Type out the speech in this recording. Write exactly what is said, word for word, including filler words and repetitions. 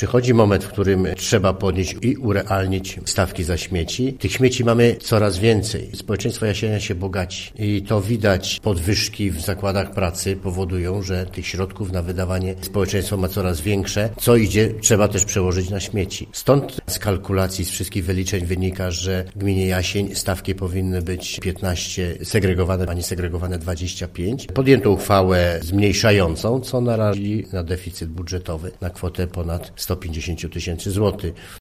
Przychodzi moment, w którym trzeba podnieść i urealnić stawki za śmieci. Tych śmieci mamy coraz więcej. Społeczeństwo Jasienia się bogaci i to widać. Podwyżki w zakładach pracy powodują, że tych środków na wydawanie społeczeństwo ma coraz większe, co idzie, trzeba też przełożyć na śmieci. Stąd z kalkulacji, z wszystkich wyliczeń wynika, że w gminie Jasień stawki powinny być piętnaście segregowane, a nie segregowane dwadzieścia pięć. Podjęto uchwałę zmniejszającą, co narazi na deficyt budżetowy na kwotę ponad sto pięćdziesiąt tysięcy złotych.